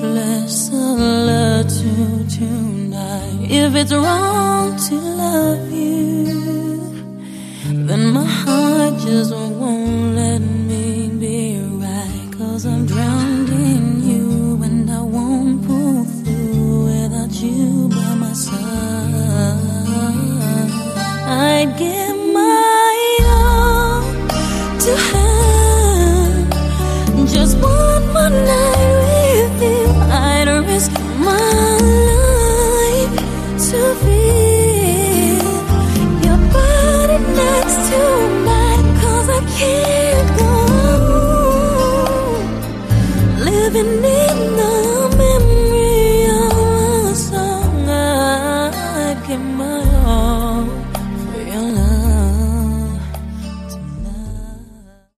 bless the love to tonight. If it's wrong to love you, then my heart just won't let me be right. 'Cause I'm drowned in you and I won't pull through without you by my side. I'd give my all to have just one more night with you. I'd risk my life to feel your body next to mine. 'Cause I can't go living in the memory of a song. I'd give my all